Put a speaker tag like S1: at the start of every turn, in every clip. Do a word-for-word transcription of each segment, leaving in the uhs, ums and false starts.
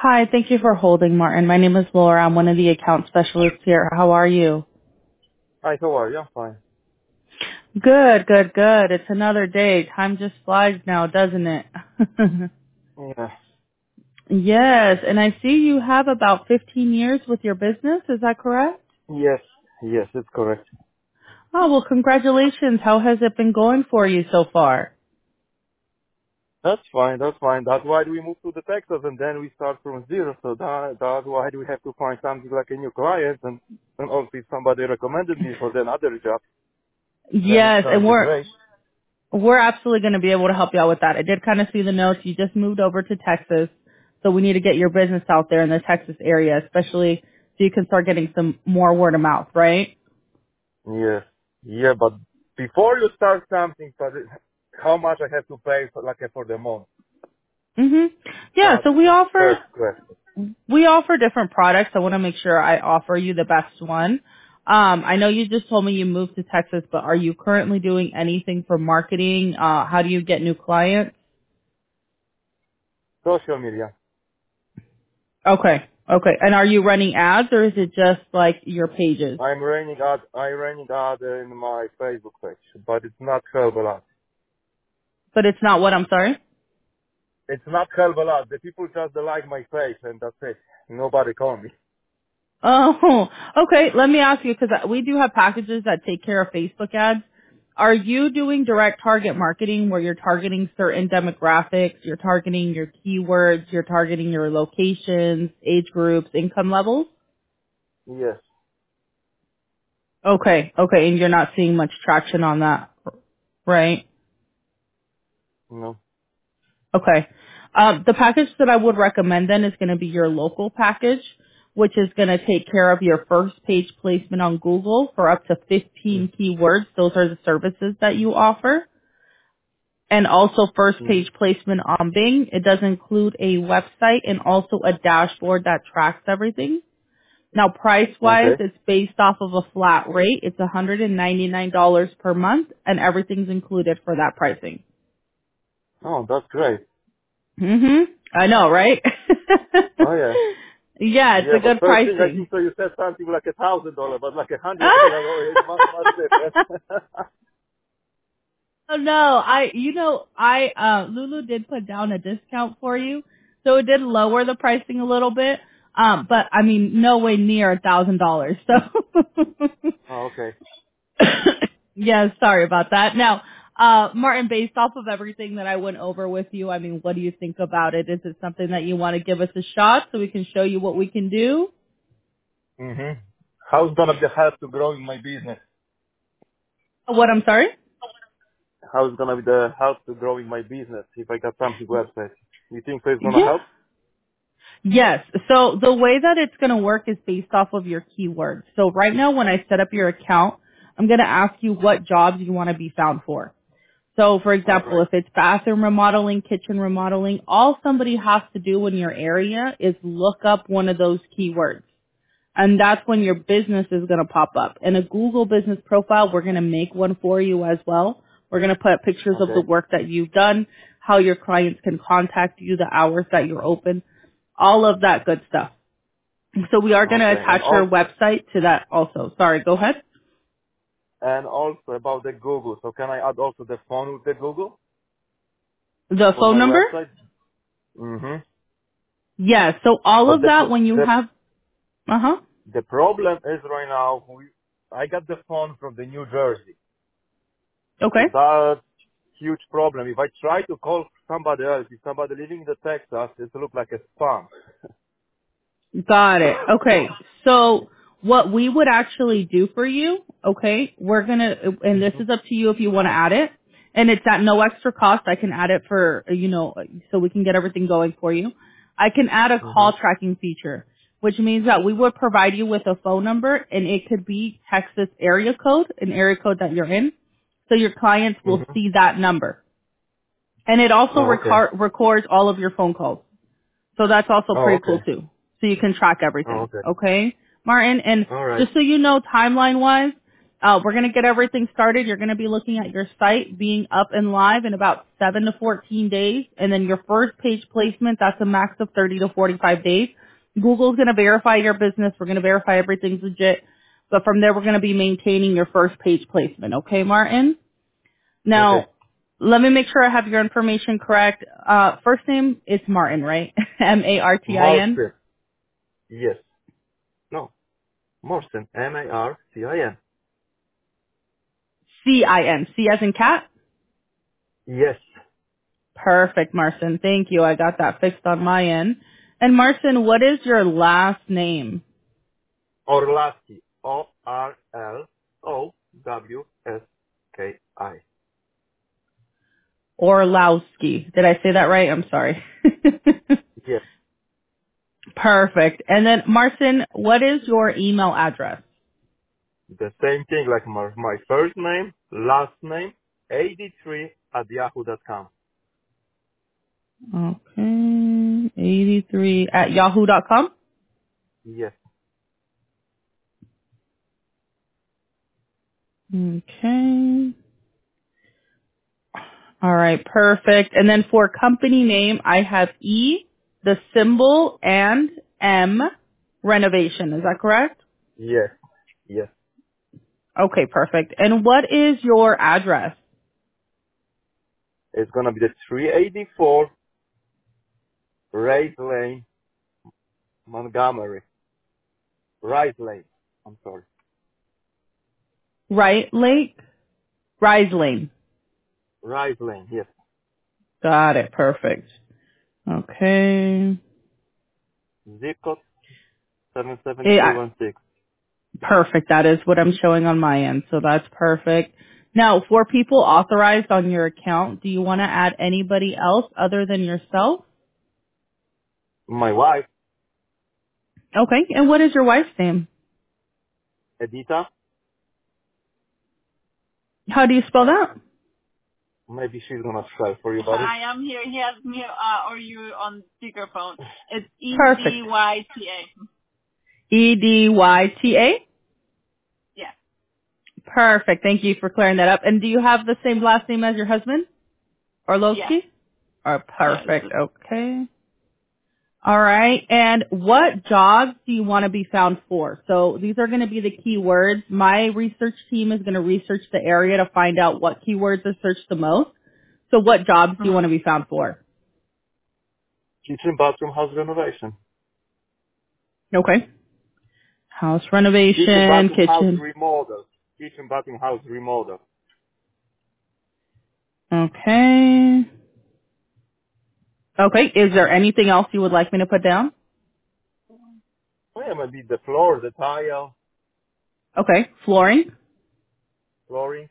S1: Hi, thank you for holding, Martin. My name is Laura. I'm one of the account specialists here. How are you?
S2: Hi, how are you? I'm fine.
S1: Good, good, good. It's another day. Time just flies now, doesn't it?
S2: Yeah.
S1: Yes, and I see you have about fifteen years with your business. Is that correct?
S2: Yes. Yes, it's correct.
S1: Oh, well, congratulations. How has it been going for you so far?
S2: That's fine. That's fine. That's why we moved to the Texas and then we start from zero. So that, that's why we have to find something like a new client and, and also if somebody recommended me for another job, then it's
S1: Yes,
S2: gonna
S1: and
S2: be
S1: we're
S2: great.
S1: we're absolutely going to be able to help you out with that. I did kind of see the notes. You just moved over to Texas, so we need to get your business out there in the Texas area, especially so you can start getting some more word of mouth, right?
S2: Yes. Yeah, but before you start something, but it- how much I have to pay for like for the month?
S1: Mhm. Yeah,
S2: That's
S1: so we offer
S2: first question.
S1: we offer different products. I want to make sure I offer you the best one. Um, I know you just told me you moved to Texas, but are you currently doing anything for marketing? Uh, how do you get new clients?
S2: Social media.
S1: Okay. Okay. And are you running ads or is it just like your pages?
S2: I'm running ad, I'm running ad in my Facebook page, but it's not Herbal.
S1: But it's not what I'm sorry?
S2: It's not help a lot. The people just like my face and that's it. Nobody call me.
S1: Oh, okay. Let me ask you, because we do have packages that take care of Facebook ads. Are you doing direct target marketing where you're targeting certain demographics, you're targeting your keywords, you're targeting your locations, age groups, income levels?
S2: Yes.
S1: Okay, okay, and you're not seeing much traction on that, right?
S2: No.
S1: Okay. Um, the package that I would recommend then is going to be your local package, which is going to take care of your first page placement on Google for up to
S2: Mm-hmm.
S1: fifteen keywords. Those are the services that you offer. And also first page placement on Bing. It does include a website and also a dashboard that tracks everything. Now price wise,
S2: Okay.
S1: it's based off of a flat rate. It's one hundred ninety-nine dollars per month and everything's included for that pricing.
S2: Oh, that's great.
S1: Mhm. I know, right?
S2: Oh yeah.
S1: Yeah, it's
S2: Yeah,
S1: a
S2: but
S1: good
S2: first thing I
S1: pricing.
S2: think so you said something like a thousand dollar, but like a hundred
S1: oh
S2: dollar, oh, it's much, much different.
S1: no, I you know, I uh Lulu did put down a discount for you. So it did lower the pricing a little bit. Um, but I mean no way near a thousand dollars. So
S2: Oh, okay.
S1: yeah, sorry about that. Now, uh, Martin, based off of everything that I went over with you, I mean, what do you think about it? Is it something that you want to give us a shot so we can show you what we can do?
S2: Mm-hmm. How's gonna be the help to growing my business?
S1: What, I'm sorry?
S2: How's gonna be the help to growing my business if I got something website? You think so it's gonna
S1: Yeah.
S2: help?
S1: Yes. So the way that it's going to work is based off of your keywords. So right now when I set up your account, I'm going to ask you what jobs you want to be found for. So for
S2: All
S1: example,
S2: right.
S1: if it's bathroom remodeling, kitchen remodeling, all somebody has to do in your area is look up one of those keywords. And that's when your business is going to pop up. In a Google business profile, we're going to make one for you as well. We're going to put pictures of the
S2: Okay.
S1: work that you've done, how your clients can contact you, the hours that you're open, all of that good stuff. So we are going to
S2: Okay. And
S1: attach your
S2: all
S1: website to that also. Sorry, go ahead.
S2: and also about the Google. So can I add also the phone with the Google
S1: The
S2: for
S1: phone
S2: my
S1: number?
S2: website? Mm-hmm.
S1: Yeah, so all
S2: But
S1: of
S2: the
S1: that
S2: pro-
S1: when you
S2: the
S1: have, uh-huh.
S2: the problem is right now we, I got the phone from the New Jersey,
S1: Okay.
S2: so that's huge problem. If I try to call somebody else, if somebody living in the Texas, it look like a spam.
S1: Got it. Okay. So what we would actually do for you, okay, we're going to, and this
S2: hmm
S1: is up to you if you want to add it, and it's at no extra cost. I can add it for, you know, so we can get everything going for you. I can add a
S2: hmm
S1: call tracking feature, which means that we would provide you with a phone number, and it could be Texas area code, an area code that you're in, so your clients will
S2: hmm
S1: see that number. And it also
S2: Oh, okay.
S1: record, records all of your phone calls. So that's also
S2: Oh,
S1: pretty cool
S2: okay.
S1: too. So you can track
S2: Oh,
S1: everything.
S2: okay.
S1: Okay, Martin? And
S2: All right.
S1: just so you know, timeline wise, Uh, we're going to get everything started. You're going to be looking at your site being up and live in about seven to fourteen days. And then your first page placement, that's a max of thirty to forty-five days. Google's going to verify your business. We're going to verify everything's legit. But from there, we're going to be maintaining your first page placement. Okay, Martin?
S2: Okay.
S1: Now, let me make sure I have your information correct. Uh, first name is Martin, right? M A R T I N?
S2: Marcin. Yes. No. Marcin. M A R C I N.
S1: C I N. C as in cat?
S2: Yes.
S1: Perfect, Marcin. Thank you. I got that fixed on my end. And Marcin, what is your last name?
S2: Orlowski. O R L O W S K I.
S1: Orlowski. Did I say that right? I'm sorry.
S2: Yes.
S1: Perfect. And then Marcin, what is your email address?
S2: The same thing like my, my first name, last name, eighty-three at yahoo dot com.
S1: Okay. eighty-three at yahoo dot com?
S2: Yes.
S1: Okay. All right, perfect. And then for company name, I have E, the symbol, and M, renovation. Is that correct?
S2: Yes. Yes.
S1: Okay, perfect. And what is your address?
S2: It's gonna be the three eighty-four Rice Lane, Montgomery. Rice Lane. I'm sorry.
S1: Right Lake? Rise Lane.
S2: Rice Lane. Yes.
S1: Got it. Perfect. Okay.
S2: Zip code seven seven three
S1: Yeah,
S2: one six.
S1: perfect. That is what I'm showing on my end, so that's perfect. Now, for people authorized on your account, do you want to add anybody else other than yourself?
S2: My wife,
S1: Okay. And what is your wife's name?
S2: Edita.
S1: How do you spell that?
S2: Maybe she's gonna spell for you, buddy.
S3: Hi, I'm here. He has me, uh, or you on speakerphone. It's E D
S1: Perfect.
S3: Y T A.
S1: E D Y T A?
S3: Yeah.
S1: Perfect. Thank you for clearing that up. And do you have the same last name as your husband?
S3: Yeah.
S1: Orlowski? Oh,
S3: Yeah. This
S1: perfect.
S3: is,
S1: Okay. All right. And what jobs do you want to be found for? So these are going to be the keywords. My research team is going to research the area to find out what keywords are searched the most. So what jobs do you want
S3: Mhm.
S1: to be found for?
S2: Kitchen, bathroom, house renovation.
S1: Okay. House
S2: Kitchen,
S1: renovation,
S2: bathroom, house
S1: kitchen.
S2: remodel. Kitchen, bathroom, house remodel.
S1: Okay. Okay. Is there anything else you would like me to put down?
S2: Oh, yeah, maybe the floor, the tile,
S1: Okay. Flooring.
S2: flooring,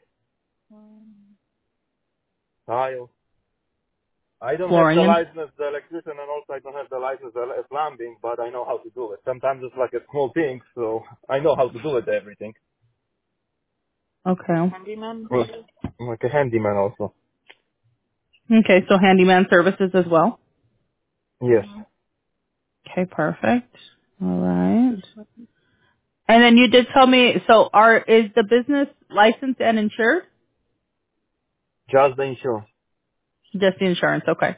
S2: tile. I don't have the
S1: Flooring and
S2: license, the electrician, and also I don't have the license, the uh, plumbing, but I know how to do it. Sometimes it's like a small thing, so I know how to do it, everything.
S1: okay.
S3: handyman.
S2: Well, I'm like a handyman also.
S1: Okay, so handyman services as well.
S2: Yes.
S3: Mhm.
S1: Okay, perfect. All right. And then you did tell me, so are is the business licensed and insured?
S2: Just the insurance.
S1: Just the insurance, okay.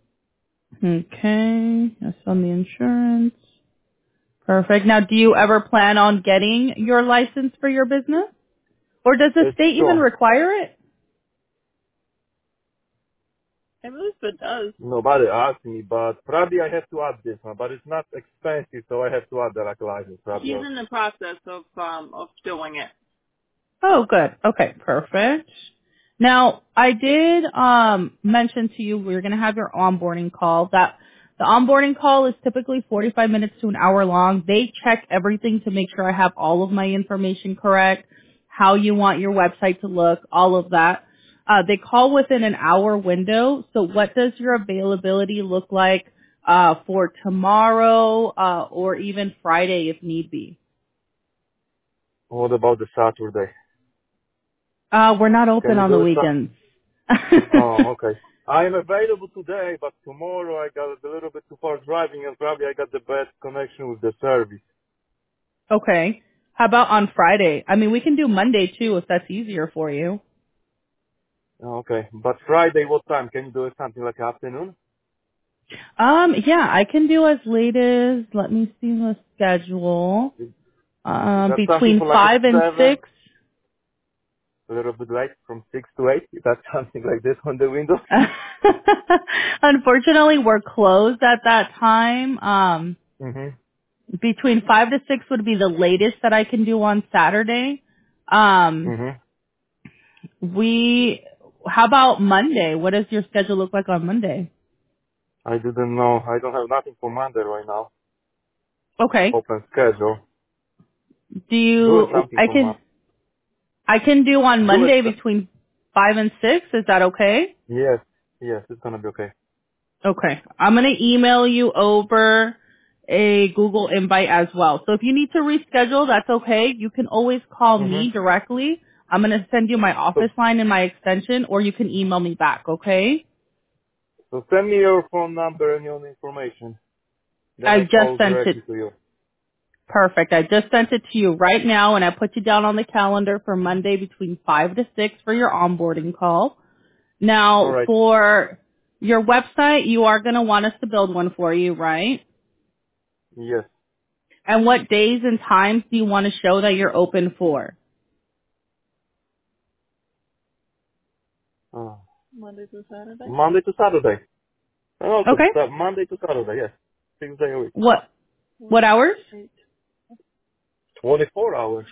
S1: Okay, that's on the insurance. Perfect. Now, do you ever plan on getting your license for your business? Or does the
S2: It's
S1: state even
S2: strong.
S1: require it?
S3: I believe it does.
S2: Nobody asked me, but probably I have to add this one, but it's not expensive, so I have to add the like license probably.
S3: He's in the process of um of doing it.
S1: Oh, good. Okay, perfect. Now, I did um, mention to you we're going to have your onboarding call. That the onboarding call is typically forty-five minutes to an hour long. They check everything to make sure I have all of my information correct, how you want your website to look, all of that. Uh, they call within an hour window. So, what does your availability look like uh, for tomorrow uh, or even Friday if need be?
S2: What about the Saturday?
S1: Uh, we're not
S2: Can
S1: open
S2: you
S1: on the
S2: do it? Sa-
S1: weekends.
S2: oh, okay. I am available today, but tomorrow I got a little bit too far driving and probably I got the bad connection with the service.
S1: Okay. How about on Friday? I mean, we can do Monday too if that's easier for you.
S2: Okay. But Friday, what time? Can you do it something like afternoon?
S1: Um, yeah, I can do as late as, let me see the schedule.
S2: Is
S1: Um,
S2: that something
S1: between
S2: for like a
S1: five and
S2: seven?
S1: six.
S2: A little bit late, from six to eight? Is that something like this on the window?
S1: Unfortunately, we're closed at that time. Um,
S2: Mm-hmm.
S1: between five to six would be the latest that I can do on Saturday. Um,
S2: Mm-hmm.
S1: we, how about Monday? What does your schedule look like on Monday?
S2: I didn't know. I don't have nothing for Monday right now.
S1: Okay.
S2: Open schedule.
S1: Do
S2: Do it
S1: you,
S2: something
S1: I
S2: for
S1: can,
S2: Monday.
S1: I can do on
S2: Do it.
S1: Monday between five and six. Is that okay?
S2: Yes. Yes, it's gonna be okay.
S1: Okay. I'm going to email you over a Google invite as well. So if you need to reschedule, that's okay. You can always call
S2: Mm-hmm.
S1: me directly. I'm going to send you my
S2: So,
S1: office line and my extension, or you can email me back, okay?
S2: so send me your phone number and your information. Then
S1: I
S2: I
S1: just
S2: call
S1: sent it.
S2: directly to you.
S1: Perfect. I just sent it to you right now, and I put you down on the calendar for Monday between five to six for your onboarding call.
S2: All
S1: Now,
S2: right.
S1: for your website, you are going to want us to build one for you, right?
S2: Yes.
S1: And what days and times do you want to show that you're open for?
S2: Uh,
S3: Monday through Saturday?
S2: Monday to Saturday. And also
S1: Okay.
S2: uh, Monday to Saturday, yes. Six days a week.
S1: What what
S3: Mm,
S1: hours?
S3: eight.
S2: twenty-four hours.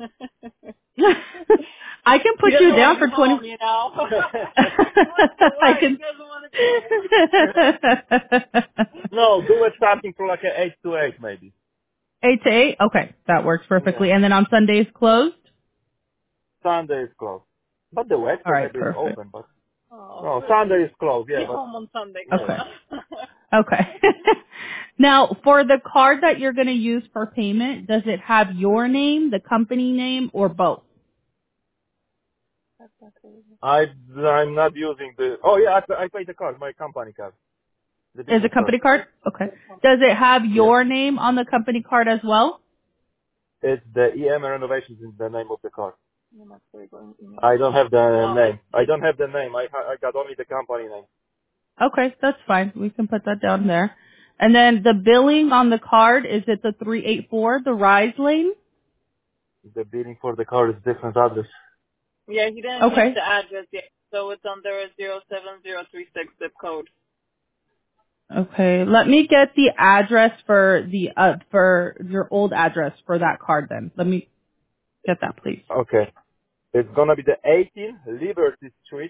S1: I can
S3: He
S1: put
S3: doesn't
S1: you
S3: want
S1: down
S3: to go
S1: for twenty.
S3: home, you know. He wants to
S1: I
S3: work. He
S1: can.
S3: doesn't want to go home.
S2: No, do it something for like a eight to eight maybe.
S1: Eight to eight. Okay, that works
S2: Yeah.
S1: perfectly. And then on Sundays closed.
S2: Sunday is closed. But the
S1: All
S2: website
S1: right,
S2: maybe is
S1: perfect.
S2: open, but
S3: Oh,
S2: no,
S3: really?
S2: Sunday is closed, yeah,
S3: Be
S2: but
S3: home on Sunday,
S2: yeah.
S1: Okay.
S3: yeah.
S1: Okay. Now, for the card that you're going to use for payment, does it have your name, the company name, or both?
S3: That's not crazy.
S2: I I'm not using the oh yeah, I I pay the card, my company card. The
S1: Is it
S2: business card.
S1: company card? Okay. Does it have
S2: Yes.
S1: your name on the company card as well?
S2: It's the E M renovations in the name of the card.
S3: You're not very going to email.
S2: I don't have the
S3: No,
S2: name. I don't have the name. I I got only the company name.
S1: Okay, that's fine. We can put that down there. And then the billing on the card, is it the three eight four, the Rise Lane?
S2: The billing for the card is different address.
S3: yeah, he didn't change
S1: Okay.
S3: the address yet, so it's under a zero seven zero three six zip code.
S1: Okay, let me get the address for the, uh, for your old address for that card then. Let me get that, please.
S2: Okay. It's gonna be the eighteen Liberty Street,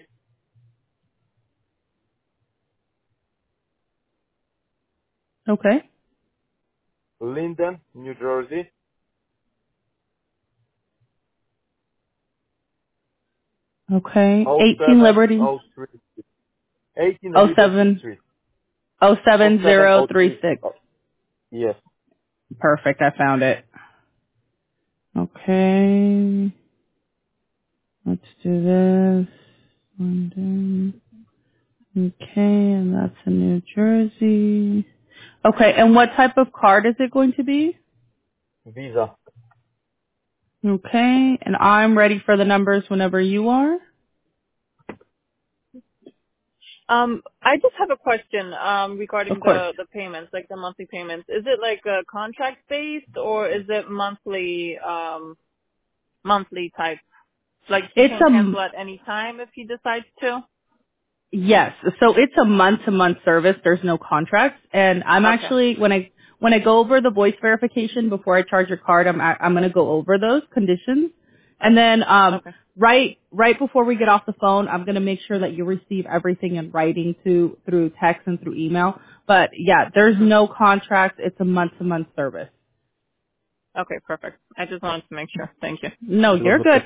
S1: Okay.
S2: Linden, New Jersey.
S1: Okay.
S2: Oh
S1: eighteen
S2: seven
S1: Liberty.
S2: oh three. eighteen
S1: Oh
S2: Liberty
S1: seven.
S2: Street.
S1: Oh
S2: Oh
S1: seven
S2: seven
S1: zero
S2: oh
S1: three
S2: three.
S1: six.
S2: Oh, yes.
S1: Perfect, I found it. Okay. Let's do this. London. Okay, and that's in New Jersey. Okay, and what type of card is it going to be?
S2: Visa.
S1: Okay, and I'm ready for the numbers whenever you are.
S3: Um, I just have a question um,
S1: Of
S3: regarding
S1: course.
S3: the the payments, like the monthly payments. Is it like a contract based or is it monthly um, monthly type? Like he
S1: It's
S3: can
S1: a
S3: cancel at any time if he decides to.
S1: Yes. So it's a month to month service. There's no contracts. And I'm
S3: Okay.
S1: actually, when I, when I go over the voice verification before I charge your card, I'm, I'm going to go over those conditions. And then, um,
S3: Okay.
S1: right, right before we get off the phone, I'm going to make sure that you receive everything in writing to, through text and through email. But yeah, there's
S3: Mhm.
S1: no contracts. It's a month to month service.
S3: Okay. Perfect. I just wanted to make sure. Thank you.
S1: No, you're good.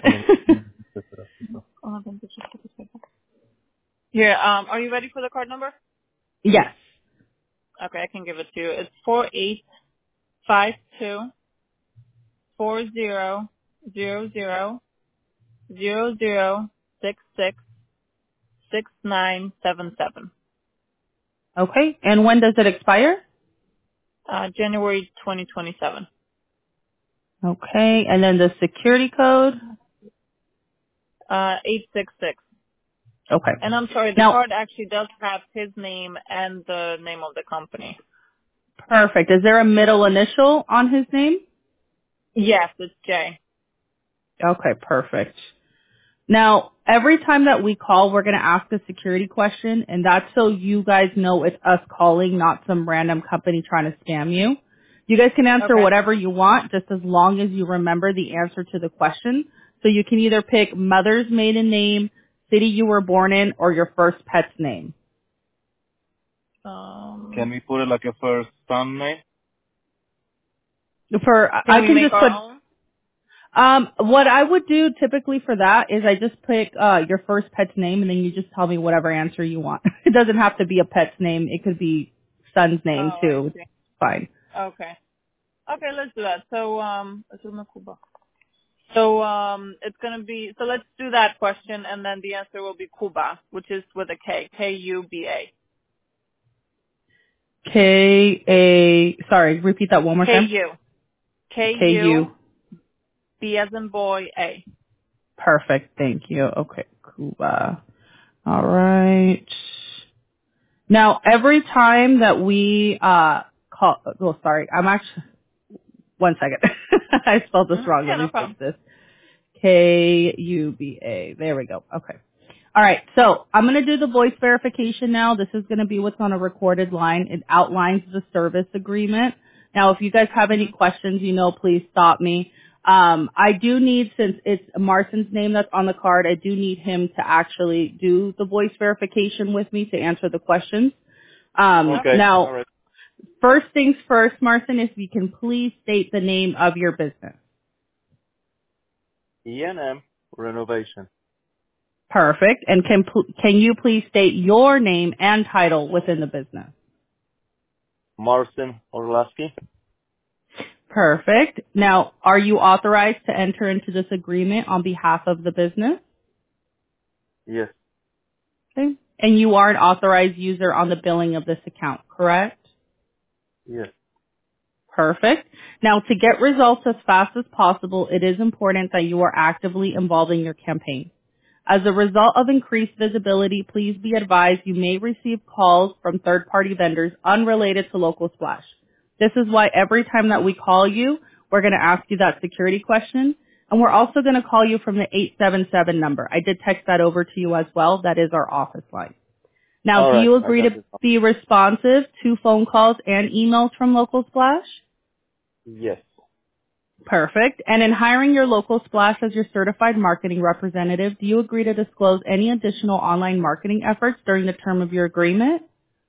S3: Oh, thank you. Here. Um, are you ready for the card number?
S1: Yes.
S3: Okay, I can give it to you. It's four eight five two four zero zero zero zero zero six six six nine seven seven.
S1: Okay. And when does it expire?
S3: Uh, January twenty twenty seven.
S1: Okay, and then the security code.
S3: Uh, eight six six.
S1: Okay.
S3: And I'm sorry, the
S1: Now,
S3: card actually does have his name and the name of the company.
S1: perfect. Is there a middle initial on his name?
S3: Yes, it's Jay.
S1: Okay, perfect. Now, every time that we call, we're going to ask a security question, and that's so you guys know it's us calling, not some random company trying to scam you. You guys can answer
S3: Okay.
S1: whatever you want, just as long as you remember the answer to the question. So you can either pick mother's maiden name, city you were born in, or your first pet's name.
S3: Um,
S2: Can we put it like a first son name?
S1: For
S3: can
S1: I
S3: we
S1: can
S3: make
S1: just
S3: our
S1: put
S3: own?
S1: um what I would do typically for that is I just pick uh your first pet's name and then you just tell me whatever answer you want. It doesn't have to be a pet's name. It could be son's name
S3: Oh, I
S1: too. It's
S3: see.
S1: fine.
S3: Okay. Okay, let's do that. So, um, so um, it's gonna be. So let's do that question, and then the answer will be Cuba, which is with a K, K U B A.
S1: K A sorry, repeat that one more
S3: K
S1: time.
S3: U. K
S1: K
S3: U
S1: U.
S3: B as in boy A.
S1: Perfect. Thank you. Okay, Cuba. All right. Now every time that we uh call oh sorry, I'm actually one second. I spelled this
S3: Mm,
S1: wrong.
S3: yeah,
S1: Let
S3: no
S1: me fix
S3: problem.
S1: this. K U B A. There we go. Okay. All right. So I'm going to do the voice verification now. This is going to be what's on a recorded line. It outlines the service agreement. Now, if you guys have any
S3: Mhm.
S1: questions, you know, please stop me. Um, I do need, since it's Marcin's name that's on the card, I do need him to actually do the voice verification with me to answer the questions. Um,
S3: Okay.
S2: Okay,
S1: now,
S2: alright.
S1: first things first, Marcin, if you can please state the name of your business.
S2: E and M Renovation.
S1: Perfect. And can pl- can you please state your name and title within the business?
S2: Marcin Orlaski.
S1: Perfect. Now, are you authorized to enter into this agreement on behalf of the business?
S2: Yes,
S1: Okay. And you are an authorized user on the billing of this account, correct?
S2: yes,
S1: Perfect. Now, to get results as fast as possible, it is important that you are actively involved in your campaign. As a result of increased visibility, please be advised you may receive calls from third-party vendors unrelated to Local Splash. This is why every time that we call you, we're going to ask you that security question, and we're also going to call you from the eight seven seven number. I did text that over to you as well. That is our office line. Now, do
S2: alright,
S1: you
S2: I
S1: agree
S2: got
S1: to
S2: this.
S1: be responsive to phone calls and emails from Local Splash?
S2: Yes,
S1: Perfect. And in hiring your local splash as your certified marketing representative, do you agree to disclose any additional online marketing efforts during the term of your agreement?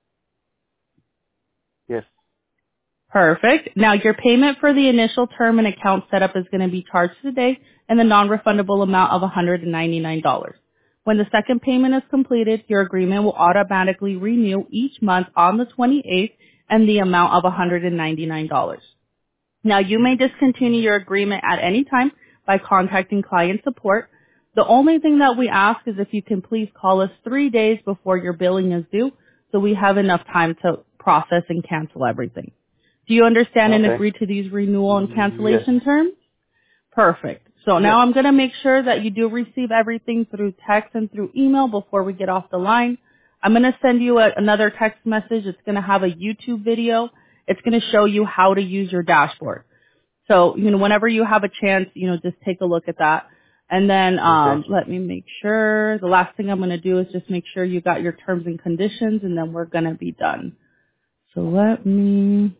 S2: yes,
S1: Perfect. Now your payment for the initial term and account setup is going to be charged today in the non-refundable amount of one hundred ninety-nine dollars. When the second payment is completed, your agreement will automatically renew each month on the twenty-eighth and the amount of one hundred ninety-nine dollars. Now, you may discontinue your agreement at any time by contacting client support. The only thing that we ask is if you can please call us three days before your billing is due so we have enough time to process and cancel everything. Do you understand and
S2: okay.
S1: agree to these renewal and
S2: Yes,
S1: cancellation terms? Perfect. So
S2: yes,
S1: now I'm going to make sure that you do receive everything through text and through email before we get off the line. I'm going to send you a, another text message. It's going to have a YouTube video. It's going to show you how to use your dashboard. So, you know, whenever you have a chance, you know, just take a look at that. And then
S2: okay.
S1: um, let me make sure. The last thing I'm going to do is just make sure you got your terms and conditions, and then we're going to be done. So let me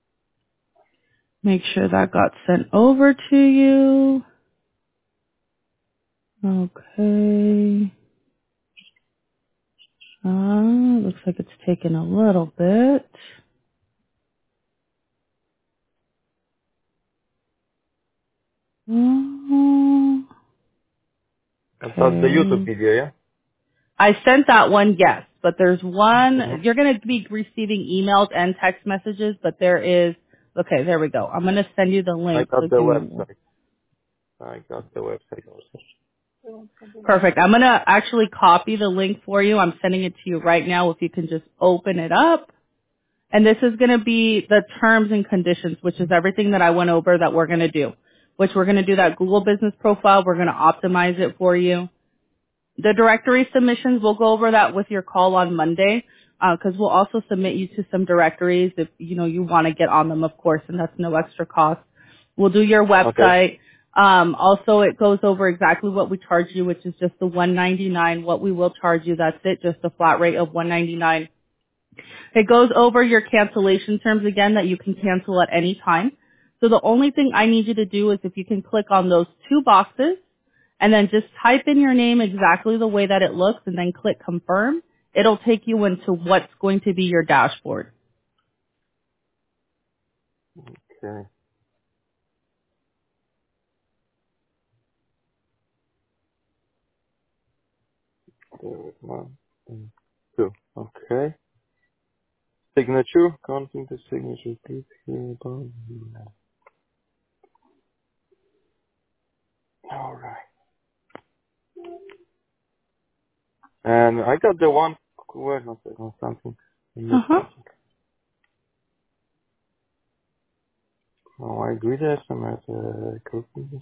S1: make sure that got sent over to you. Okay. Uh, looks like it's taken a little bit. Oh,
S2: And that's the YouTube
S1: okay.
S2: video, yeah?
S1: I sent that one, yes, but there's
S2: Mm-hmm.
S1: one, you're going to be receiving emails and text messages, but there is, okay, there we go. I'm going to send you the
S2: I
S1: link, so
S2: got the
S1: give me one.
S2: website. I got the website also.
S1: Perfect. I'm going to actually copy the link for you. I'm sending it to you right now if you can just open it up. And this is going to be the terms and conditions, which is everything that I went over that we're going to do. which we're going to do that Google business profile. We're going to optimize it for you. The directory submissions, we'll go over that with your call on Monday, because we'll also submit you to some directories if, you know, you want to get on them, of course, and that's no extra cost. We'll do your website.
S2: Okay.
S1: Um, also, it goes over exactly what we charge you, which is just the one ninety-nine. What we will charge you, that's it, just a flat rate of one ninety-nine. It goes over your cancellation terms again that you can cancel at any time. So the only thing I need you to do is if you can click on those two boxes and then just type in your name exactly the way that it looks and then click confirm, it'll take you into what's going to be your dashboard.
S2: Okay. One, two. Okay. Signature. Counting the signature. Please here above. All right. And I got the one. Wait one second. Something.
S1: Uh-huh.
S2: Oh, I agree there. Some at uh, cooking.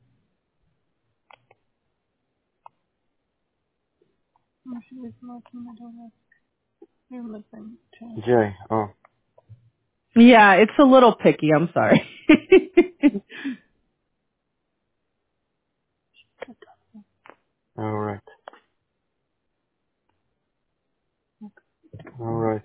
S2: Jay. Oh.
S1: Yeah, it's a little picky. I'm sorry.
S2: All right. All right.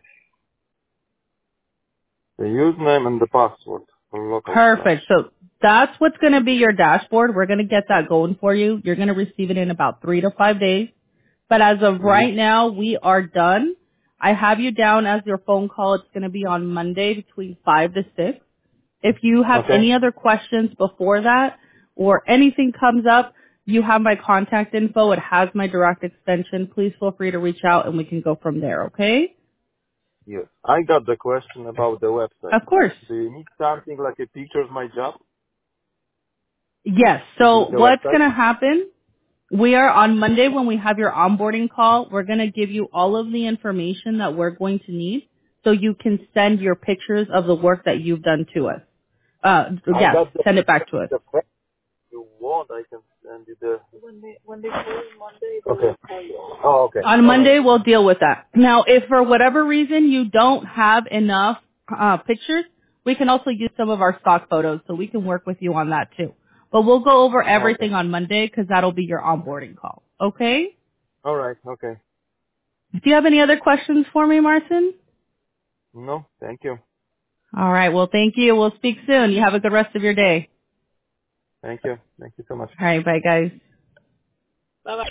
S2: The username and the password for local slash.
S1: Perfect. So that's what's going to be your dashboard. We're going to get that going for you. You're going to receive it in about three to five days. But as of right
S2: Mm-hmm.
S1: now, we are done. I have you down as your phone call. It's going to be on Monday between five to six. If you have
S2: Okay.
S1: any other questions before that or anything comes up, you have my contact info. It has my direct extension. Please feel free to reach out and we can go from there, okay?
S2: Yes. I got the question about the website.
S1: Of course.
S2: Do you need something like a picture of my job
S1: Yes.
S2: to
S1: So
S2: build the
S1: what's
S2: website?
S1: going to happen? We are on Monday when we have your onboarding call. We're going to give you all of the information that we're going to need so you can send your pictures of the work that you've done to us. Uh,
S2: I
S1: yes,
S2: got the
S1: send it back to us.
S2: the fact you want. I can send you the. When they when they call you Monday. They okay. Will call you. Oh, okay.
S1: On
S2: All right.
S1: Monday, we'll deal with that. Now, if for whatever reason you don't have enough uh, pictures, we can also use some of our stock photos, so we can work with you on that too. But we'll go over
S2: Okay.
S1: everything on Monday because that'll be your onboarding call. Okay?
S2: All right. Okay.
S1: Do you have any other questions for me, Martin?
S2: No, thank you.
S1: All right. Well, thank you. We'll speak soon. You have a good rest of your day.
S2: Thank you. Thank you so much.
S1: All right. Bye, guys.
S3: Bye bye.